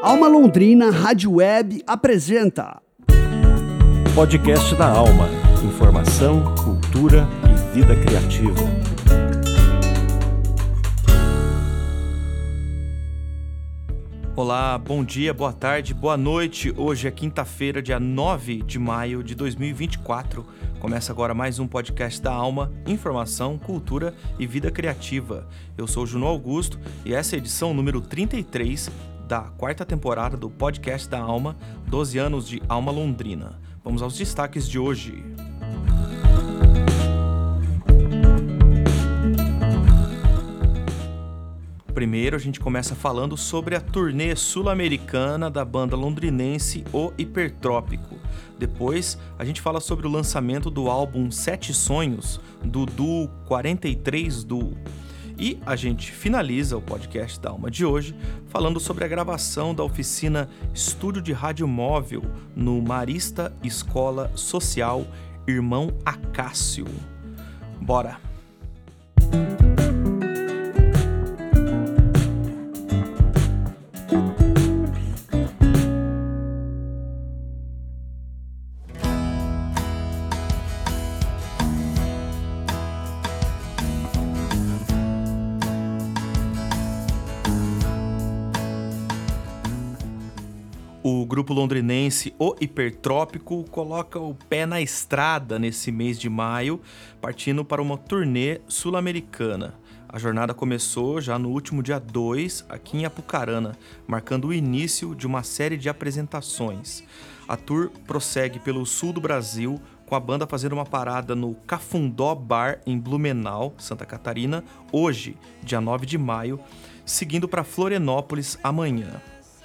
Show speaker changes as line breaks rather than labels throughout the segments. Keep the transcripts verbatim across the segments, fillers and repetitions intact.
Alma Londrina Rádio Web apresenta
Podcast da Alma. Informação, cultura e vida criativa.
Olá, bom dia, boa tarde, boa noite. Hoje é quinta-feira, dia nove de maio de dois mil e vinte e quatro. Começa agora mais um podcast da Alma, informação, cultura e vida criativa. Eu sou o Juno Augusto e essa é a edição número trinta e três da quarta temporada do podcast da Alma, doze anos de Alma Londrina. Vamos aos destaques de hoje. Primeiro, a gente começa falando sobre a turnê sul-americana da banda londrinense O Hipertrópico. Depois, a gente fala sobre o lançamento do álbum Sete Sonhos, do duo quarenta e três Duo. E a gente finaliza o podcast da Alma de hoje falando sobre a gravação da oficina Estúdio de Rádio Móvel no Marista Escola Social Irmão Acácio. Bora! O grupo londrinense O Hipertrópico coloca o pé na estrada nesse mês de maio, partindo para uma turnê sul-americana. A jornada começou já no último dia dois, aqui em Apucarana, marcando o início de uma série de apresentações. A tour prossegue pelo sul do Brasil, com a banda fazendo uma parada no Cafundó Bar, em Blumenau, Santa Catarina, hoje, dia nove de maio, seguindo para Florianópolis amanhã.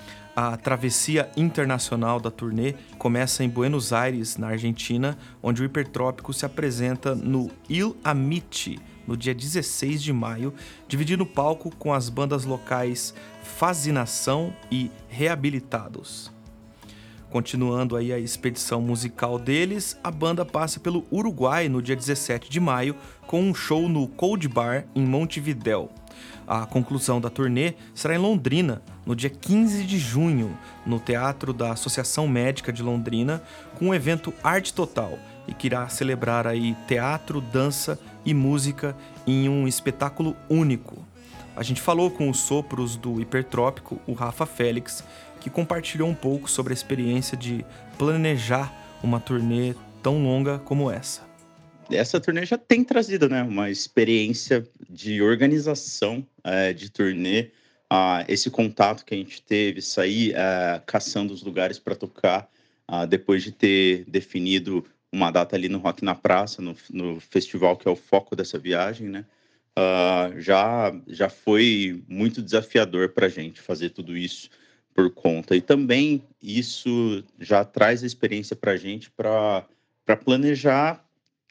A travessia internacional da turnê começa em Buenos Aires, na Argentina, onde o Hipertrópico se apresenta no Il Amite, no dia dezesseis de maio, dividindo o palco com as bandas locais Fascinação e Reabilitados. Continuando aí a expedição musical deles, a banda passa pelo Uruguai no dia dezessete de maio, com um show no Cold Bar, em Montevidéu. A conclusão da turnê será em Londrina, no dia quinze de junho, no Teatro da Associação Médica de Londrina, com o evento Arte Total, e que irá celebrar aí teatro, dança e música em um espetáculo único. A gente falou com os sopros do Hipertrópico, o Rafa Félix, que compartilhou um pouco sobre a experiência de planejar uma turnê tão longa como essa.
Essa turnê já tem trazido, né, uma experiência de organização é, de turnê, ah, esse contato que a gente teve, sair é, caçando os lugares para tocar, ah, depois de ter definido uma data ali no Rock na Praça, no, no festival que é o foco dessa viagem, né, ah, já, já foi muito desafiador para a gente fazer tudo isso por conta. E também isso já traz a experiência para a gente para planejar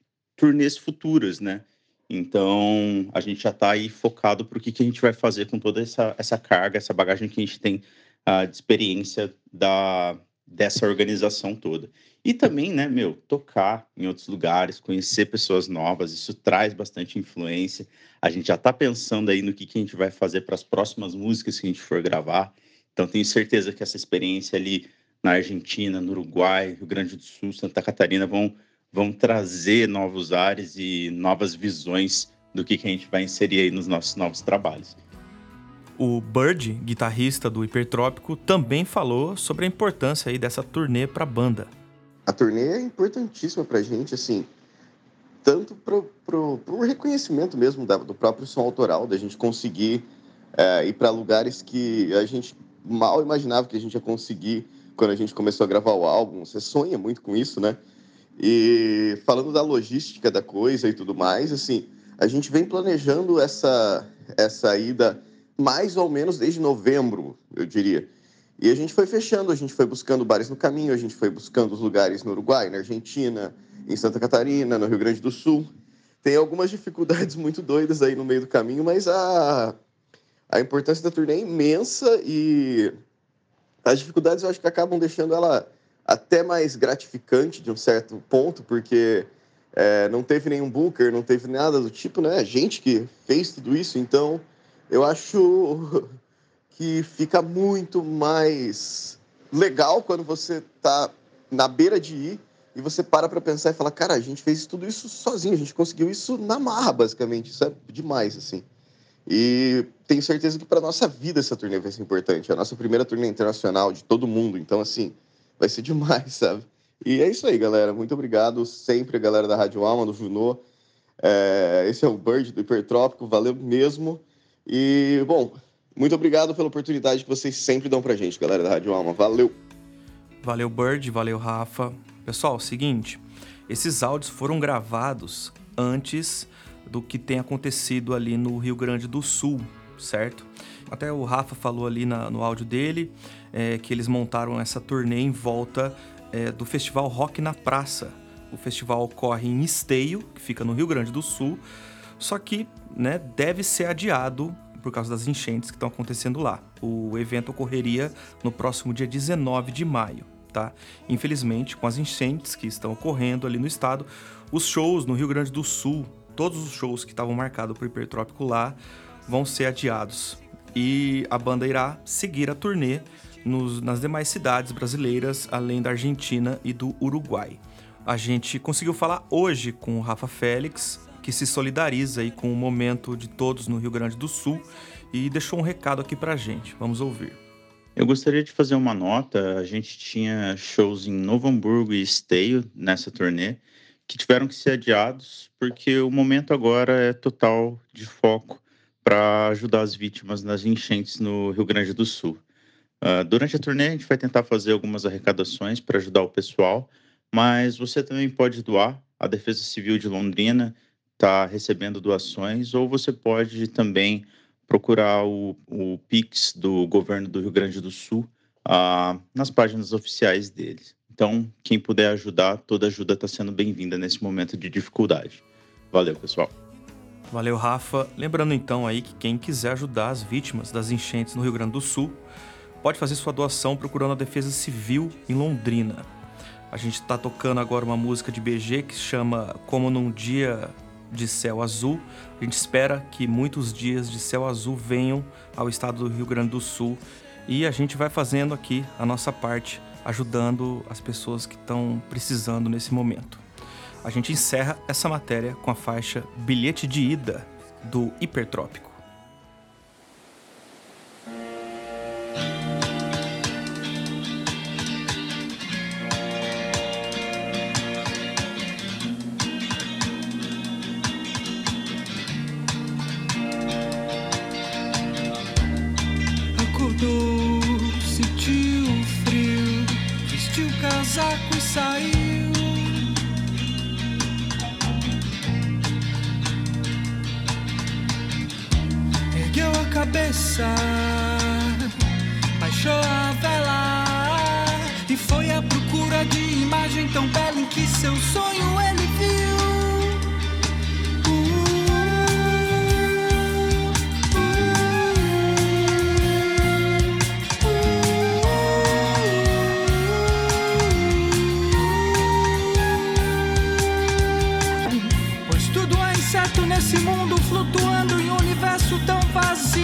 turnês futuras, né? Então, a gente já está aí focado para o que, que a gente vai fazer com toda essa, essa carga, essa bagagem que a gente tem uh, de experiência da, dessa organização toda. E também, né, meu, tocar em outros lugares, conhecer pessoas novas, isso traz bastante influência. A gente já está pensando aí no que, que a gente vai fazer para as próximas músicas que a gente for gravar. Então, tenho certeza que essa experiência ali na Argentina, no Uruguai, Rio Grande do Sul, Santa Catarina vão vão trazer novos ares e novas visões do que, que a gente vai inserir aí nos nossos novos trabalhos.
O Bird, guitarrista do Hipertrópico, também falou sobre a importância aí dessa turnê para a banda.
A turnê é importantíssima para a gente, assim, tanto para o reconhecimento mesmo da, do próprio som autoral, da gente conseguir é, ir para lugares que a gente mal imaginava que a gente ia conseguir quando a gente começou a gravar o álbum. Você sonha muito com isso, né? E falando da logística da coisa e tudo mais, assim, a gente vem planejando essa, essa ida mais ou menos desde novembro, eu diria. E a gente foi fechando, a gente foi buscando bares no caminho, a gente foi buscando os lugares no Uruguai, na Argentina, em Santa Catarina, no Rio Grande do Sul. Tem algumas dificuldades muito doidas aí no meio do caminho, mas a, a importância da turnê é imensa e as dificuldades eu acho que acabam deixando ela até mais gratificante de um certo ponto, porque é, não teve nenhum booker, não teve nada do tipo, né? A gente que fez tudo isso, então eu acho que fica muito mais legal quando você tá na beira de ir e você para para pensar e fala, cara, a gente fez tudo isso sozinho, a gente conseguiu isso na marra, basicamente. Isso é demais, assim. E tenho certeza que para nossa vida essa turnê vai ser importante. É a nossa primeira turnê internacional de todo mundo, então, assim, vai ser demais, sabe? E é isso aí, galera. Muito obrigado sempre a galera da Rádio Alma, do Junô. É, esse é o Bird do Hipertrópico, valeu mesmo. E, bom, muito obrigado pela oportunidade que vocês sempre dão pra gente, galera da Rádio Alma. Valeu!
Valeu, Bird, valeu, Rafa. Pessoal, seguinte, esses áudios foram gravados antes do que tem acontecido ali no Rio Grande do Sul, certo? Até o Rafa falou ali na, no áudio dele é, que eles montaram essa turnê em volta é, do Festival Rock na Praça. O festival ocorre em Esteio, que fica no Rio Grande do Sul, só que, né, deve ser adiado por causa das enchentes que estão acontecendo lá. O evento ocorreria no próximo dia dezenove de maio. Tá? Infelizmente, com as enchentes que estão ocorrendo ali no estado, os shows no Rio Grande do Sul, todos os shows que estavam marcados para o Hipertrópico lá, vão ser adiados. E a banda irá seguir a turnê nos, nas demais cidades brasileiras, além da Argentina e do Uruguai. A gente conseguiu falar hoje com o Rafa Félix, que se solidariza aí com o momento de todos no Rio Grande do Sul e deixou um recado aqui pra gente. Vamos ouvir.
Eu gostaria de fazer uma nota. A gente tinha shows em Novo Hamburgo e Esteio nessa turnê que tiveram que ser adiados porque o momento agora é total de foco para ajudar as vítimas nas enchentes no Rio Grande do Sul. Uh, durante a turnê a gente vai tentar fazer algumas arrecadações para ajudar o pessoal, mas você também pode doar. A Defesa Civil de Londrina está recebendo doações, ou você pode também procurar o, o Pix do governo do Rio Grande do Sul uh, nas páginas oficiais deles. Então, quem puder ajudar, toda ajuda está sendo bem-vinda nesse momento de dificuldade. Valeu, pessoal.
Valeu, Rafa. Lembrando então aí que quem quiser ajudar as vítimas das enchentes no Rio Grande do Sul, pode fazer sua doação procurando a Defesa Civil em Londrina. A gente está tocando agora uma música de B G que se chama Como Num Dia de Céu Azul. A gente espera que muitos dias de céu azul venham ao estado do Rio Grande do Sul e a gente vai fazendo aqui a nossa parte, ajudando as pessoas que estão precisando nesse momento. A gente encerra essa matéria com a faixa Bilhete de Ida, do Hipertrópico.
Sentiu o frio, vestiu o casaco e saiu. Ergueu a cabeça, baixou a vela e foi à procura de imagem tão bela em que seu sonho ele viu. Nesse mundo flutuando em um universo tão vazio,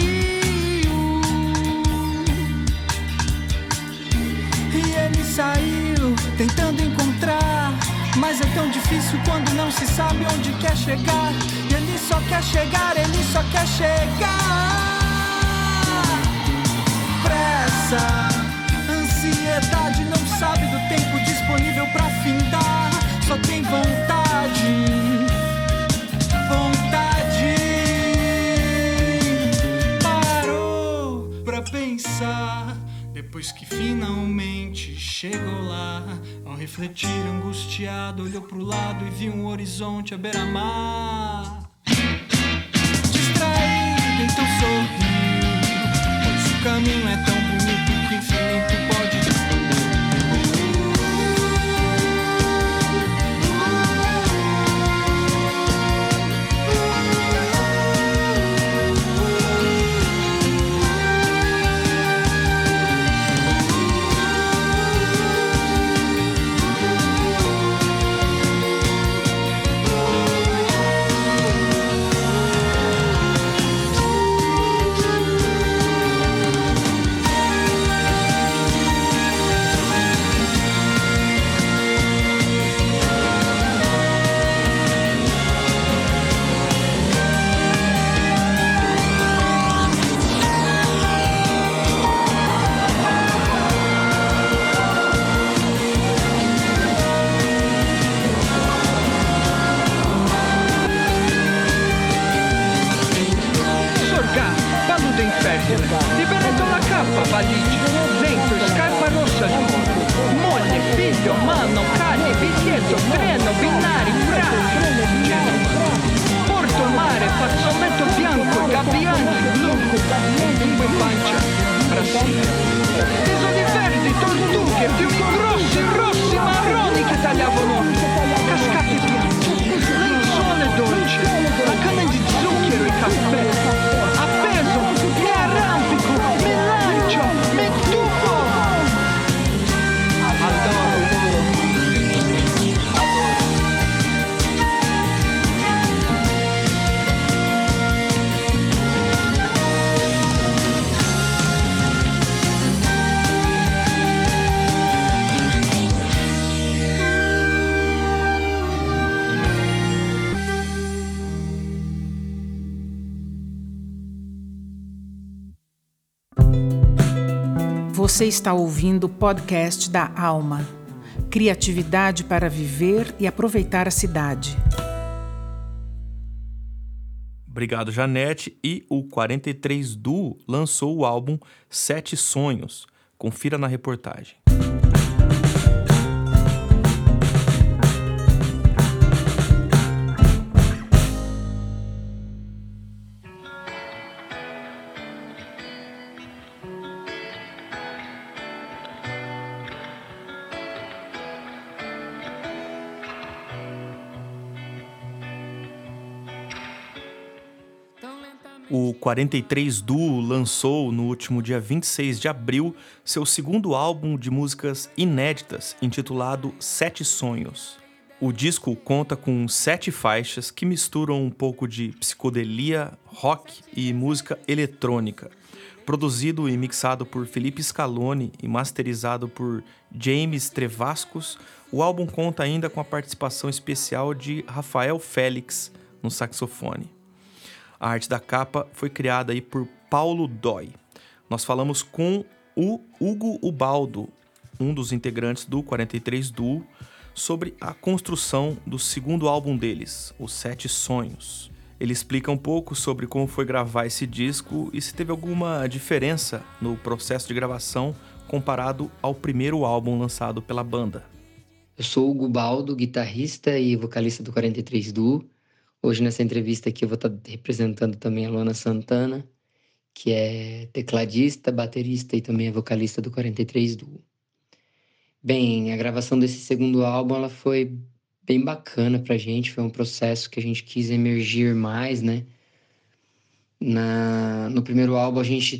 e ele saiu tentando encontrar, mas é tão difícil quando não se sabe onde quer chegar. E ele só quer chegar, ele só quer chegar. Pressa, ansiedade, não sabe do tempo disponível pra findar, só tem vontade. Vontade, parou pra pensar. Depois que finalmente chegou lá, ao refletir angustiado, olhou pro lado e viu um horizonte à beira-mar. Distraído, então sorriu, pois o caminho é tão bonito que o infinito pode.
Chiappa, valigia, dentro, scarpa rossa giù, moglie, figlio, mano, cane, biglietto, treno, binari, braccio, porto mare, fazzoletto bianco, gabbiani, blu, lingue in pancia, Brasile, tesoni verdi, tortughe, fiumi grossi, rossi, marroni che tagliavano, cascate bianche, lenzuole dolci, la canna di zucchero e caffè, appeso, mi arrampico, mi lancio, mi tuffo, adoro.
Você está ouvindo o podcast da Alma. Criatividade para viver e aproveitar a cidade.
Obrigado, Janete. E o quarenta e três Duo lançou o álbum Sete Sonhos. Confira na reportagem. O quarenta e três Duo lançou no último dia vinte e seis de abril seu segundo álbum de músicas inéditas, intitulado Sete Sonhos. O disco conta com sete faixas que misturam um pouco de psicodelia, rock e música eletrônica. Produzido e mixado por Felipe Scaloni e masterizado por James Trevascos, o álbum conta ainda com a participação especial de Rafael Félix no saxofone. A arte da capa foi criada aí por Paulo Dói. Nós falamos com o Hugo Ubaldo, um dos integrantes do quarenta e três Duo, sobre a construção do segundo álbum deles, Os Sete Sonhos. Ele explica um pouco sobre como foi gravar esse disco e se teve alguma diferença no processo de gravação comparado ao primeiro álbum lançado pela banda.
Eu sou o Hugo Ubaldo, guitarrista e vocalista do quarenta e três Duo. Hoje, nessa entrevista aqui, eu vou estar representando também a Luana Santana, que é tecladista, baterista e também é vocalista do quarenta e três Duo. Bem, a gravação desse segundo álbum ela foi bem bacana pra gente, foi um processo que a gente quis emergir mais, né? Na, no primeiro álbum, a gente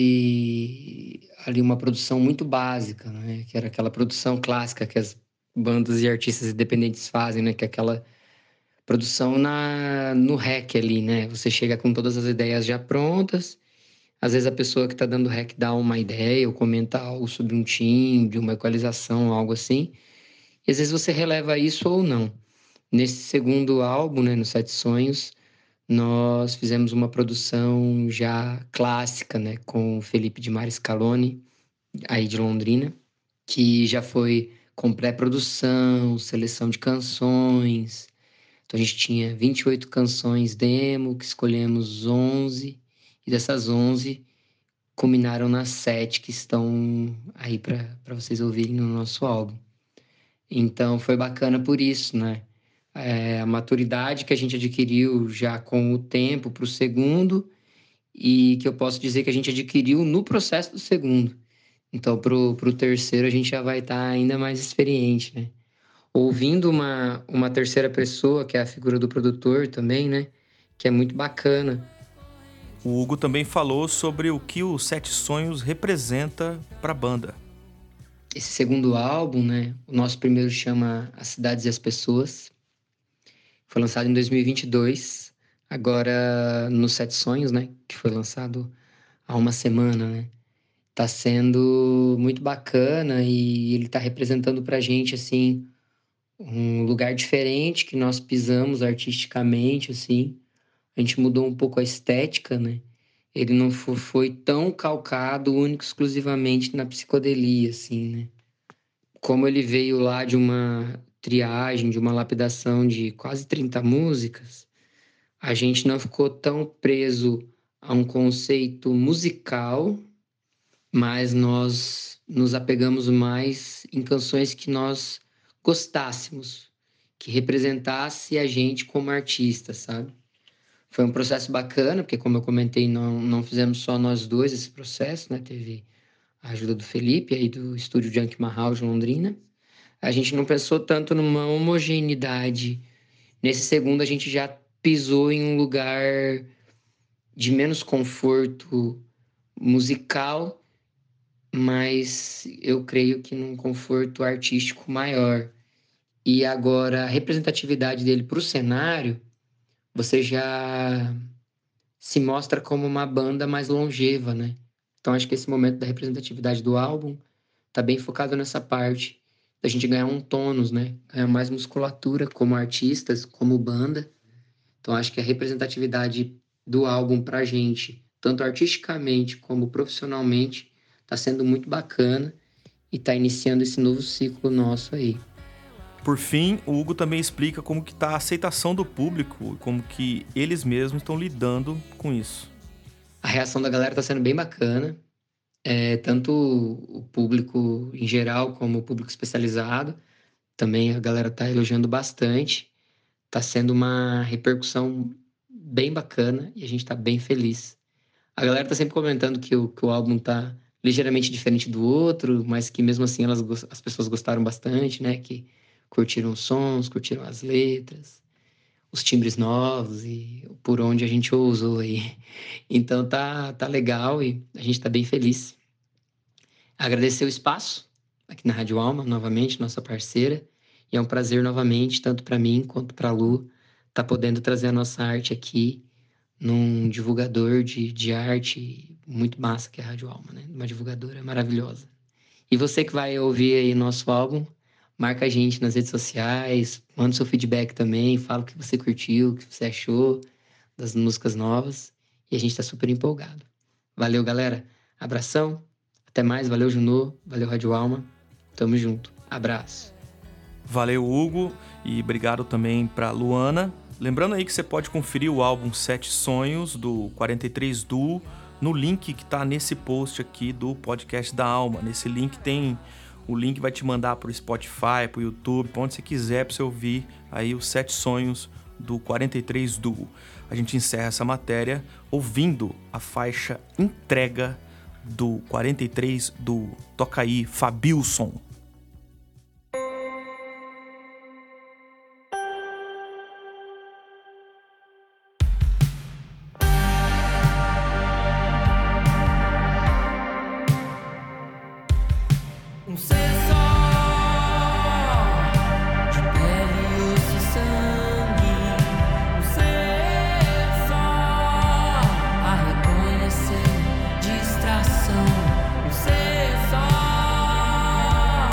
teve ali uma produção muito básica, né? Que era aquela produção clássica que as bandas e artistas independentes fazem, né? Que é aquela produção na, no rec ali, né? Você chega com todas as ideias já prontas. Às vezes a pessoa que está dando rec dá uma ideia ou comenta algo sobre um timbre, uma equalização, algo assim. E às vezes você releva isso ou não. Nesse segundo álbum, né, no Sete Sonhos, nós fizemos uma produção já clássica, né? Com o Felipe de Mari Scaloni, aí de Londrina, que já foi com pré-produção, seleção de canções. Então a gente tinha vinte e oito canções demo, que escolhemos onze, e dessas onze culminaram nas sete que estão aí para vocês ouvirem no nosso álbum. Então foi bacana por isso, né? É, a maturidade que a gente adquiriu já com o tempo para o segundo, e que eu posso dizer que a gente adquiriu no processo do segundo. Então para o terceiro a gente já vai estar ainda mais experiente, né? Ouvindo uma, uma terceira pessoa, que é a figura do produtor também, né? Que é muito bacana.
O Hugo também falou sobre o que o Sete Sonhos representa para a banda.
Esse segundo álbum, né? O nosso primeiro chama As Cidades e as Pessoas. Foi lançado em dois mil e vinte e dois. Agora, no Sete Sonhos, né? Que foi lançado há uma semana, né? Tá sendo muito bacana e ele tá representando pra gente, assim, um lugar diferente que nós pisamos artisticamente, assim. A gente mudou um pouco a estética, né? Ele não foi tão calcado único exclusivamente na psicodelia, assim, né? Como ele veio lá de uma triagem, de uma lapidação de quase trinta músicas, a gente não ficou tão preso a um conceito musical mas nós nos apegamos mais em canções que nós gostássemos, que representasse a gente como artista, sabe? Foi um processo bacana, porque como eu comentei, não, não fizemos só nós dois esse processo, né? Teve a ajuda do Felipe, aí do estúdio Junk Mahal de Londrina. A gente não pensou tanto numa homogeneidade. Nesse segundo, a gente já pisou em um lugar de menos conforto musical, mas eu creio que num conforto artístico maior. E agora, a representatividade dele para o cenário, você já se mostra como uma banda mais longeva, né? Então, acho que esse momento da representatividade do álbum tá bem focado nessa parte da gente ganhar um tônus, né? Ganhar mais musculatura como artistas, como banda. Então, acho que a representatividade do álbum pra gente, tanto artisticamente como profissionalmente, tá sendo muito bacana e tá iniciando esse novo ciclo nosso aí.
Por fim, o Hugo também explica como que tá a aceitação do público, como que eles mesmos estão lidando com isso.
A reação da galera tá sendo bem bacana, é, tanto o público em geral como o público especializado. Também a galera tá elogiando bastante, tá sendo uma repercussão bem bacana e a gente tá bem feliz. A galera tá sempre comentando que o, que o álbum tá ligeiramente diferente do outro, mas que mesmo assim elas, as pessoas gostaram bastante, né? Que curtiram os sons, curtiram as letras, os timbres novos e por onde a gente ousou aí. Então tá, tá legal e a gente tá bem feliz. Agradecer o espaço aqui na Rádio Alma, novamente, nossa parceira. E é um prazer novamente, tanto para mim quanto para a Lu, tá podendo trazer a nossa arte aqui num divulgador de, de arte muito massa que é a Rádio Alma, né? Uma divulgadora maravilhosa. E você que vai ouvir aí nosso álbum, marca a gente nas redes sociais, manda seu feedback também, fala o que você curtiu, o que você achou das músicas novas. E a gente tá super empolgado. Valeu, galera. Abração. Até mais. Valeu, Junô. Valeu, Rádio Alma. Tamo junto. Abraço.
Valeu, Hugo. E obrigado também pra Luana. Lembrando aí que você pode conferir o álbum Sete Sonhos, do quarenta e três Duo, no link que tá nesse post aqui do podcast da Alma. Nesse link tem... O link vai te mandar pro Spotify, pro YouTube, pra onde você quiser, pra você ouvir aí os Sete Sonhos do quarenta e três Duo. A gente encerra essa matéria ouvindo a faixa Entrega do quarenta e três Duo. Toca aí, Fabilson.
Um ser só, de pele, osso e sangue. Um ser só, a reconhecer distração. Um ser só,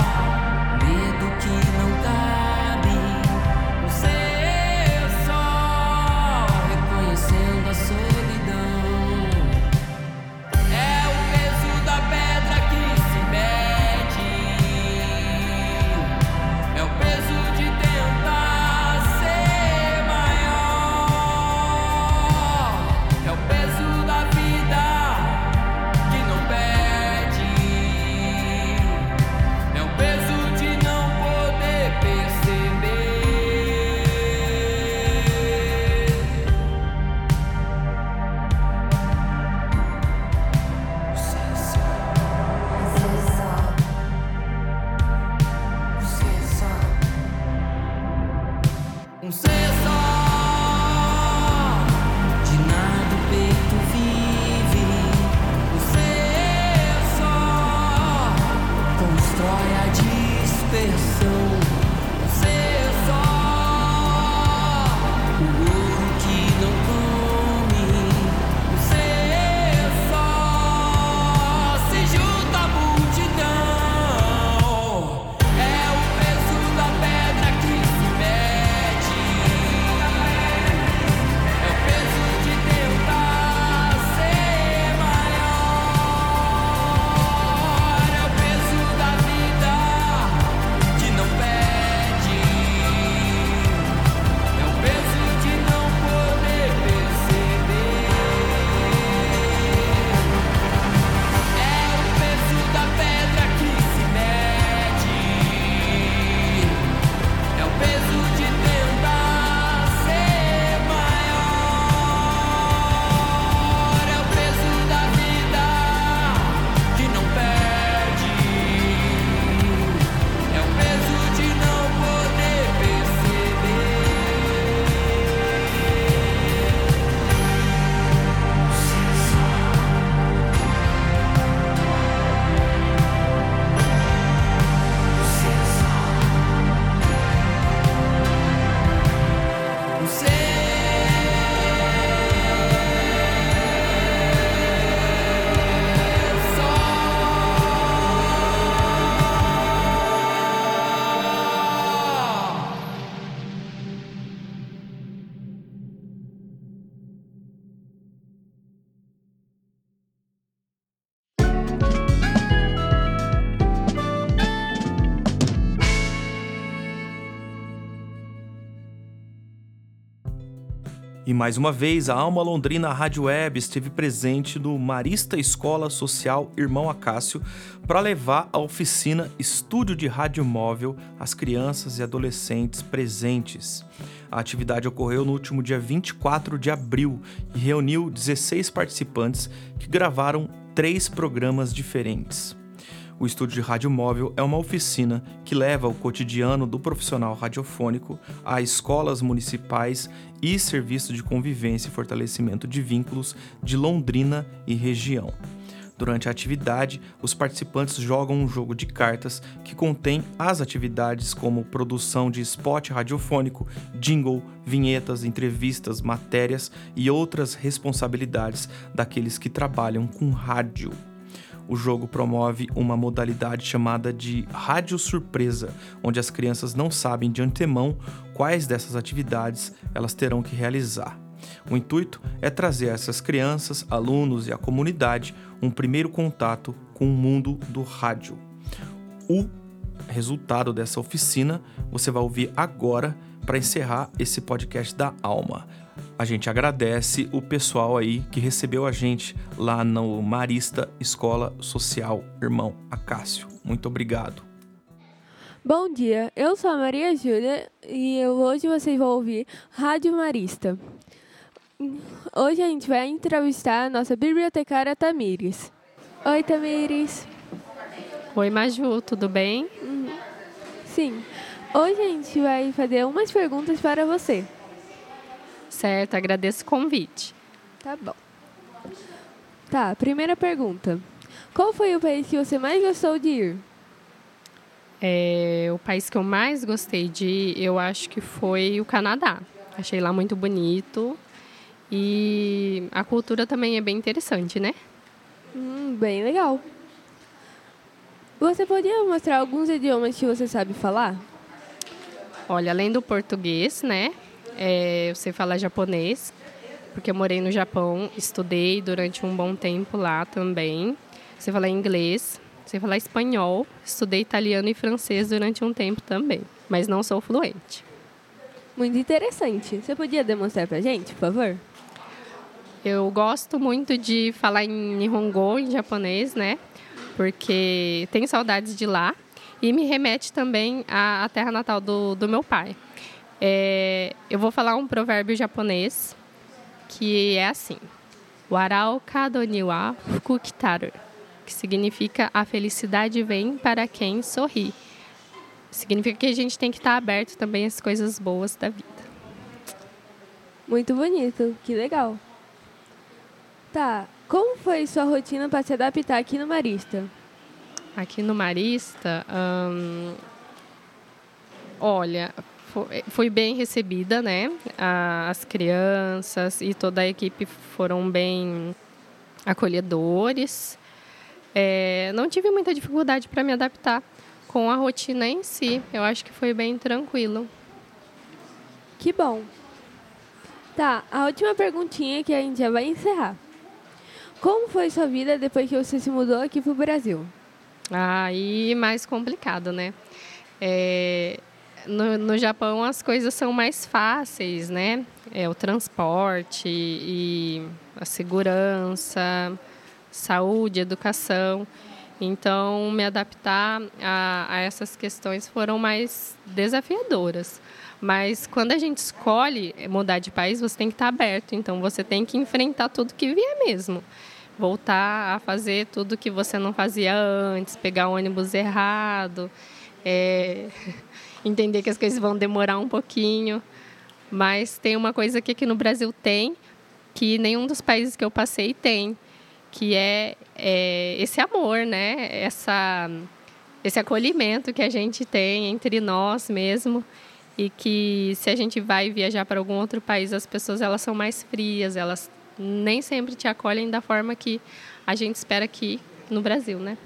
E mais uma vez, a Alma Londrina Rádio Web esteve presente no Marista Escola Social Irmão Acácio para levar a oficina Estúdio de Rádio Móvel às crianças e adolescentes presentes. A atividade ocorreu no último dia vinte e quatro de abril e reuniu dezesseis participantes que gravaram três programas diferentes. O Estúdio de Rádio Móvel é uma oficina que leva o cotidiano do profissional radiofônico a escolas municipais e serviços de convivência e fortalecimento de vínculos de Londrina e região. Durante a atividade, os participantes jogam um jogo de cartas que contém as atividades como produção de spot radiofônico, jingle, vinhetas, entrevistas, matérias e outras responsabilidades daqueles que trabalham com rádio. O jogo promove uma modalidade chamada de rádio surpresa, onde as crianças não sabem de antemão quais dessas atividades elas terão que realizar. O intuito é trazer a essas crianças, alunos e a comunidade um primeiro contato com o mundo do rádio. O resultado dessa oficina você vai ouvir agora para encerrar esse podcast da Alma. A gente agradece o pessoal aí que recebeu a gente lá no Marista Escola Social Irmão Acácio. Muito obrigado.
Bom dia, eu sou a Maria Júlia e eu, hoje vocês vão ouvir Rádio Marista. Hoje a gente vai entrevistar a nossa bibliotecária Tamires. Oi, Tamires.
Oi, Maju, tudo bem?
Uhum. Sim, hoje a gente vai fazer umas perguntas para você.
Certo, agradeço o convite.
Tá bom. Tá, primeira pergunta. Qual foi o país que você mais gostou de ir?
É, o país que eu mais gostei de ir, eu acho que foi o Canadá. Achei lá muito bonito e a cultura também é bem interessante, né?
Hum, bem legal. Você podia mostrar alguns idiomas que você sabe falar?
Olha, além do português, né? É, eu sei falar japonês, porque eu morei no Japão, estudei durante um bom tempo lá também. Sei falar inglês, sei falar espanhol, estudei italiano e francês durante um tempo também, mas não sou fluente.
Muito interessante. Você podia demonstrar pra gente, por favor?
Eu gosto muito de falar em Nihongo, em japonês, né? Porque tenho saudades de lá e me remete também à, à terra natal do, do meu pai. É, eu vou falar um provérbio japonês que é assim: Warao kado ni wa fuku kitaru, que significa a felicidade vem para quem sorri. Significa que a gente tem que estar aberto também às coisas boas da vida.
Muito bonito, que legal. Tá, como foi sua rotina para se adaptar aqui no Marista?
Aqui no Marista, hum, olha... Fui bem recebida, né? As crianças e toda a equipe foram bem acolhedores. É, não tive muita dificuldade para me adaptar com a rotina em si. Eu acho que foi bem tranquilo.
Que bom. Tá, a última perguntinha que a gente já vai encerrar. Como foi sua vida depois que você se mudou aqui para o Brasil?
Aí, mais complicado, né? É... No, no Japão as coisas são mais fáceis, né? É, o transporte e a segurança, saúde, educação. Então, me adaptar a, a essas questões foram mais desafiadoras. Mas quando a gente escolhe mudar de país, você tem que estar aberto. Então, você tem que enfrentar tudo que vier mesmo. Voltar a fazer tudo que você não fazia antes, pegar o ônibus errado, é... entender que as coisas vão demorar um pouquinho, mas tem uma coisa que aqui no Brasil tem, que nenhum dos países que eu passei tem, que é, é esse amor, né? Essa, esse acolhimento que a gente tem entre nós mesmo, e que se a gente vai viajar para algum outro país, as pessoas elas são mais frias, elas nem sempre te acolhem da forma que a gente espera aqui no Brasil, né?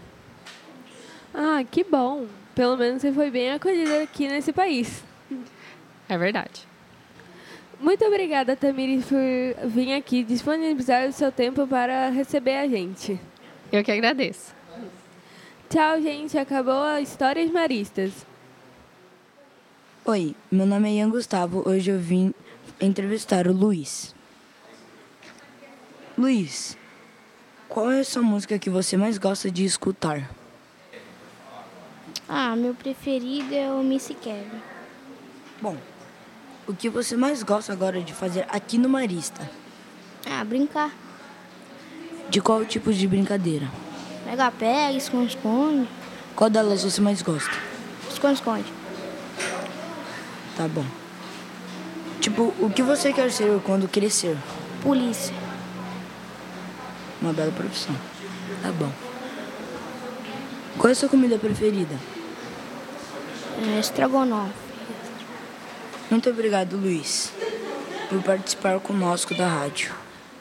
Ah, que bom! Pelo menos você foi bem acolhida aqui nesse país.
É verdade.
Muito obrigada, Tamires, por vir aqui disponibilizar o seu tempo para receber a gente.
Eu que agradeço.
Tchau, gente. Acabou a Histórias Maristas.
Oi, meu nome é Ian Gustavo. Hoje eu vim entrevistar o Luiz. Luiz, qual é a sua música que você mais gosta de escutar?
Ah, meu preferido é o Missy Kevin.
Bom, o que você mais gosta agora de fazer aqui no Marista?
Ah, brincar.
De qual tipo de brincadeira?
Pega-pega, esconde-esconde.
Qual delas você mais gosta?
Esconde-esconde.
Tá bom. Tipo, o que você quer ser quando crescer?
Polícia.
Uma bela profissão. Tá bom. Qual é a sua comida preferida?
É estrogonofe.
Muito obrigado, Luiz, por participar conosco da rádio.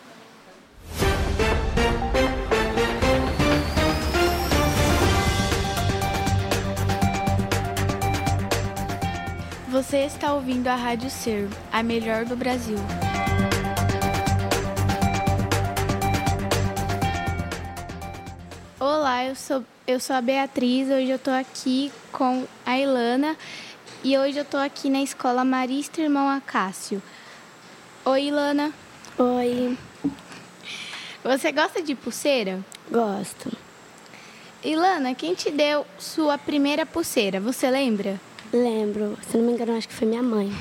Você está ouvindo a Rádio Ser, a melhor do Brasil. Olá, eu sou, eu sou a Beatriz, hoje eu estou aqui com a Ilana e hoje eu estou aqui na Escola Marista Irmão Acácio. Oi, Ilana.
Oi.
Você gosta de pulseira?
Gosto.
Ilana, quem te deu sua primeira pulseira, você lembra?
Lembro, se não me engano, acho que foi minha mãe.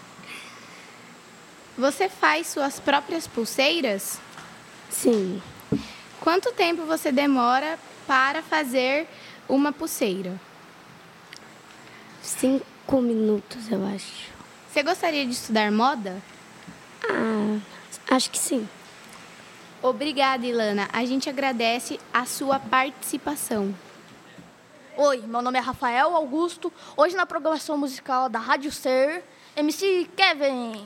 Você faz suas próprias pulseiras?
Sim.
Quanto tempo você demora para fazer uma pulseira?
Cinco minutos, eu acho.
Você gostaria de estudar moda?
Ah, acho que sim.
Obrigada, Ilana. A gente agradece a sua participação.
Oi, meu nome é Rafael Augusto. Hoje na programação musical da Rádio Ser, M C Kevin.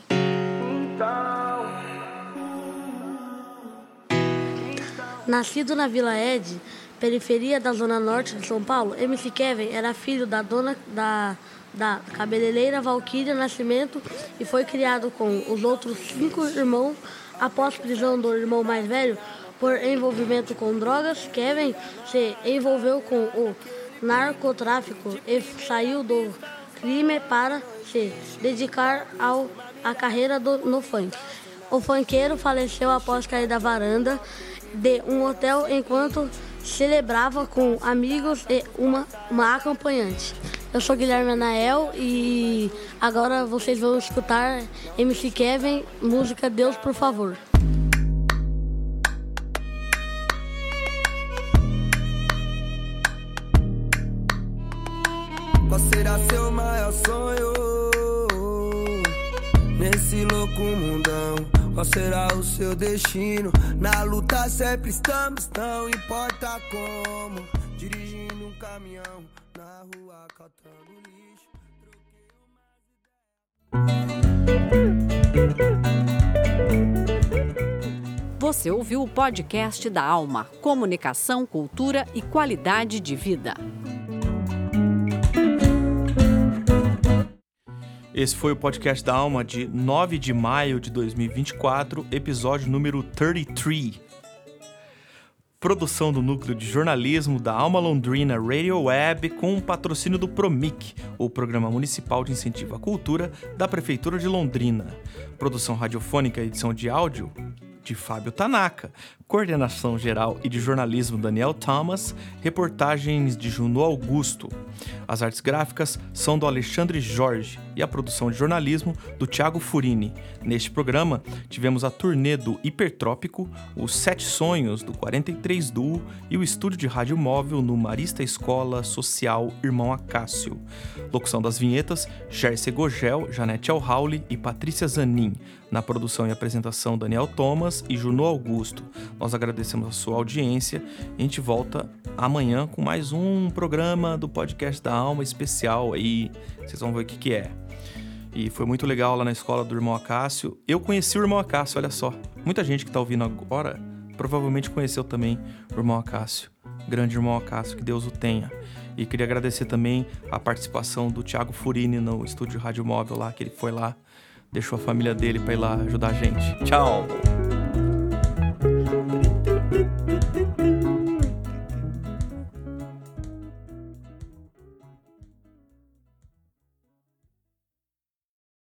Nascido na Vila Ed, periferia da Zona Norte de São Paulo, M C Kevin era filho da dona da, da cabeleireira Valquíria Nascimento e foi criado com os outros cinco irmãos. Após prisão do irmão mais velho por envolvimento com drogas, Kevin se envolveu com o narcotráfico e saiu do crime para se dedicar ao, à carreira do, no funk. O funkeiro faleceu após cair da varanda de um hotel enquanto celebrava com amigos e uma, uma acompanhante. Eu sou Guilherme Anael e agora vocês vão escutar M C Kevin, música Deus, por favor.
Qual será seu maior sonho nesse louco mundão? Qual será o seu destino? Na luta sempre estamos, não importa como. Dirigindo um caminhão na rua, catando lixo.
Você ouviu o podcast da Alma, Comunicação, Cultura e Qualidade de Vida.
Esse foi o podcast da Alma de nove de maio de dois mil e vinte e quatro, episódio número trinta e três. Produção do Núcleo de Jornalismo da Alma Londrina Radio Web com o patrocínio do PROMIC, o Programa Municipal de Incentivo à Cultura da Prefeitura de Londrina. Produção radiofônica e edição de áudio de Fábio Tanaka. Coordenação geral e de jornalismo Daniel Thomas. Reportagens de Juno Augusto. As artes gráficas são do Alexandre Jorge e a produção de jornalismo do Thiago Furini. Neste programa, tivemos a turnê do Hipertrópico, os Sete Sonhos do quarenta e três Duo e o estúdio de rádio móvel no Marista Escola Social Irmão Acácio. Locução das vinhetas, Gerce Gogel, Janete Alhauli e Patrícia Zanin. Na produção e apresentação, Daniel Thomas e Juno Augusto. Nós agradecemos a sua audiência e a gente volta amanhã com mais um programa do podcast da Alma especial aí. Vocês vão ver o que que é. E foi muito legal lá na escola do Irmão Acácio. Eu conheci o Irmão Acácio, olha só. Muita gente que tá ouvindo agora provavelmente conheceu também o Irmão Acácio. Grande Irmão Acácio, que Deus o tenha. E queria agradecer também a participação do Thiago Furini no estúdio Rádio Móvel lá, que ele foi lá, deixou a família dele para ir lá ajudar a gente. Tchau!